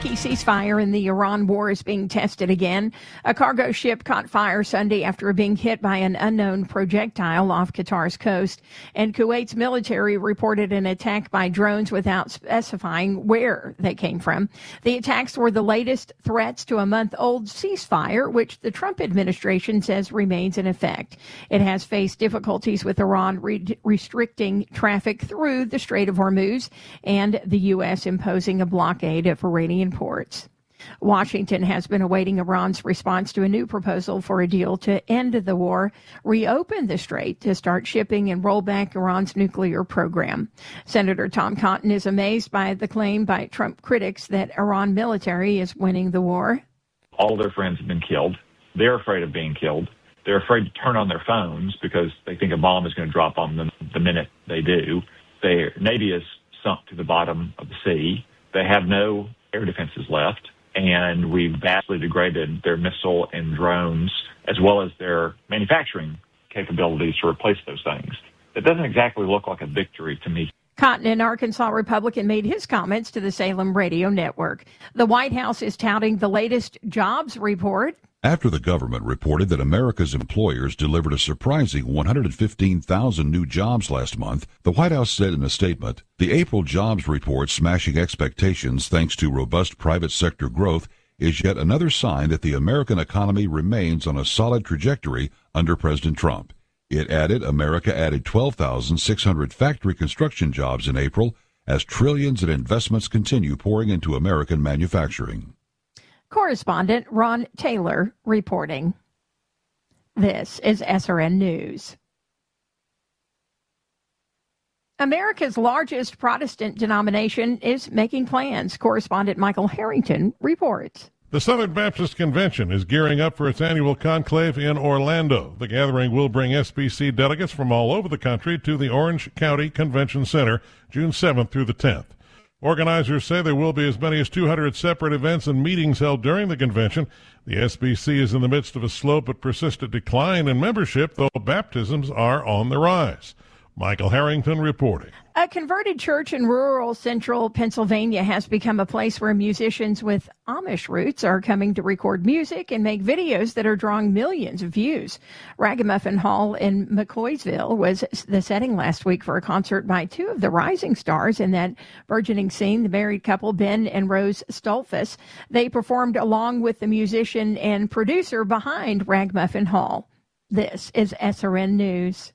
shaky ceasefire in the Iran war is being tested again. A cargo ship caught fire Sunday after being hit by an unknown projectile off Qatar's coast, and Kuwait's military reported an attack by drones without specifying where they came from. The attacks were the latest threats to a month-old ceasefire, which the Trump administration says remains in effect. It has faced difficulties with Iran restricting traffic through the Strait of Hormuz and the U.S. imposing a blockade of Iranian ports. Washington has been awaiting Iran's response to a new proposal for a deal to end the war, reopen the strait to start shipping and roll back Iran's nuclear program. Senator Tom Cotton is amazed by the claim by Trump critics that Iran military is winning the war. All their friends have been killed. They're afraid of being killed. They're afraid to turn on their phones because they think a bomb is going to drop on them the minute they do. Their Navy is sunk to the bottom of the sea. They have no air defenses left, and we've vastly degraded their missile and drones as well as their manufacturing capabilities to replace those things. It doesn't exactly look like a victory to me. Cotton, an Arkansas Republican, made his comments to the Salem Radio Network. The White House is touting the latest jobs report. After the government reported that America's employers delivered a surprising 115,000 new jobs last month, the White House said in a statement, the April jobs report smashing expectations thanks to robust private sector growth is yet another sign that the American economy remains on a solid trajectory under President Trump. It added America added 12,600 factory construction jobs in April as trillions in investments continue pouring into American manufacturing. Correspondent Ron Taylor reporting. This is SRN News. America's largest Protestant denomination is making plans. Correspondent Michael Harrington reports. The Southern Baptist Convention is gearing up for its annual conclave in Orlando. The gathering will bring SBC delegates from all over the country to the Orange County Convention Center June 7th through the 10th. Organizers say there will be as many as 200 separate events and meetings held during the convention. The SBC is in the midst of a slow but persistent decline in membership, though baptisms are on the rise. Michael Harrington reporting. A converted church in rural central Pennsylvania has become a place where musicians with Amish roots are coming to record music and make videos that are drawing millions of views. Ragamuffin Hall in McCoysville was the setting last week for a concert by two of the rising stars in that burgeoning scene, the married couple Ben and Rose Stolfus. They performed along with the musician and producer behind Ragamuffin Hall. This is SRN News.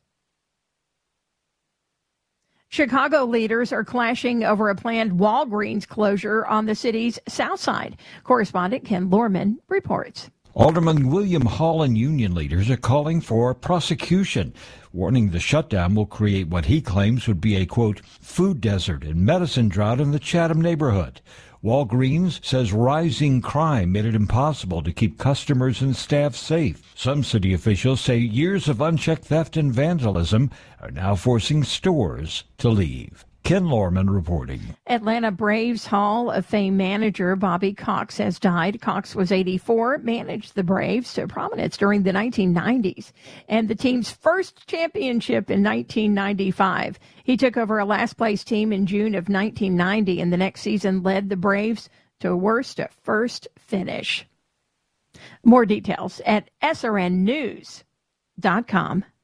Chicago leaders are clashing over a planned Walgreens closure on the city's south side. Correspondent Ken Lorman reports. Alderman William Hall and union leaders are calling for prosecution, warning the shutdown will create what he claims would be a, quote, food desert and medicine drought in the Chatham neighborhood. Walgreens says rising crime made it impossible to keep customers and staff safe. Some city officials say years of unchecked theft and vandalism are now forcing stores to leave. Ken Lorman reporting. Atlanta Braves Hall of Fame manager Bobby Cox has died. Cox was 84, managed the Braves to prominence during the 1990s and the team's first championship in 1995. He took over a last-place team in June of 1990 and the next season led the Braves to a worst-to-first finish. More details at srnnews.com.